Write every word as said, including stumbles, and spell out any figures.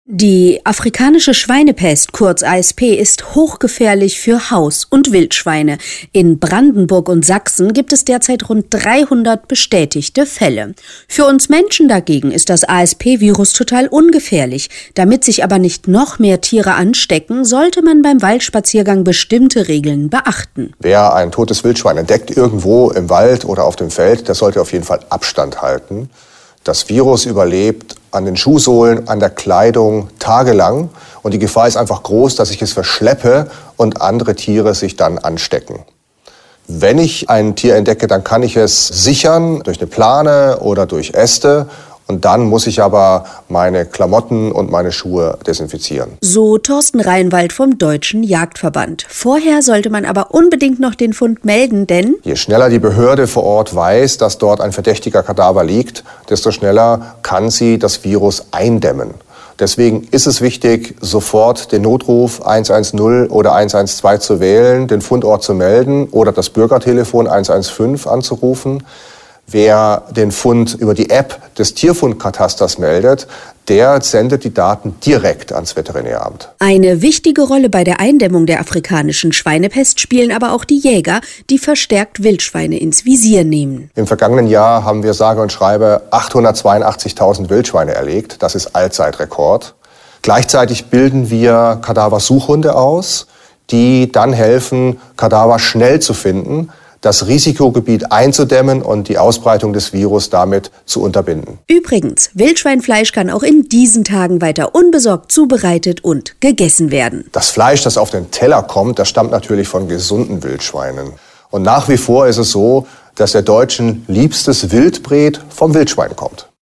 Die afrikanische Schweinepest, kurz A S P, ist hochgefährlich für Haus- und Wildschweine. In Brandenburg und Sachsen gibt es derzeit rund dreihundert bestätigte Fälle. Für uns Menschen dagegen ist das A S P-Virus total ungefährlich. Damit sich aber nicht noch mehr Tiere anstecken, sollte man beim Waldspaziergang bestimmte Regeln beachten. Wer ein totes Wildschwein entdeckt, irgendwo im Wald oder auf dem Feld, der sollte auf jeden Fall Abstand halten. Das Virus überlebt an den Schuhsohlen, an der Kleidung tagelang. Und die Gefahr ist einfach groß, dass ich es verschleppe und andere Tiere sich dann anstecken. Wenn ich ein Tier entdecke, dann kann ich es sichern durch eine Plane oder durch Äste. Und dann muss ich aber meine Klamotten und meine Schuhe desinfizieren. So Thorsten Reinwald vom Deutschen Jagdverband. Vorher sollte man aber unbedingt noch den Fund melden, denn je schneller die Behörde vor Ort weiß, dass dort ein verdächtiger Kadaver liegt, desto schneller kann sie das Virus eindämmen. Deswegen ist es wichtig, sofort den Notruf eins eins null oder eins eins zwei zu wählen, den Fundort zu melden oder das Bürgertelefon eins eins fünf anzurufen. Wer den Fund über die App des Tierfundkatasters meldet, der sendet die Daten direkt ans Veterinäramt. Eine wichtige Rolle bei der Eindämmung der afrikanischen Schweinepest spielen aber auch die Jäger, die verstärkt Wildschweine ins Visier nehmen. Im vergangenen Jahr haben wir sage und schreibe achthundertzweiundachtzigtausend Wildschweine erlegt. Das ist Allzeitrekord. Gleichzeitig bilden wir Kadaversuchhunde aus, die dann helfen, Kadaver schnell zu finden, das Risikogebiet einzudämmen und die Ausbreitung des Virus damit zu unterbinden. Übrigens, Wildschweinfleisch kann auch in diesen Tagen weiter unbesorgt zubereitet und gegessen werden. Das Fleisch, das auf den Teller kommt, das stammt natürlich von gesunden Wildschweinen. Und nach wie vor ist es so, dass der Deutschen liebstes Wildbret vom Wildschwein kommt.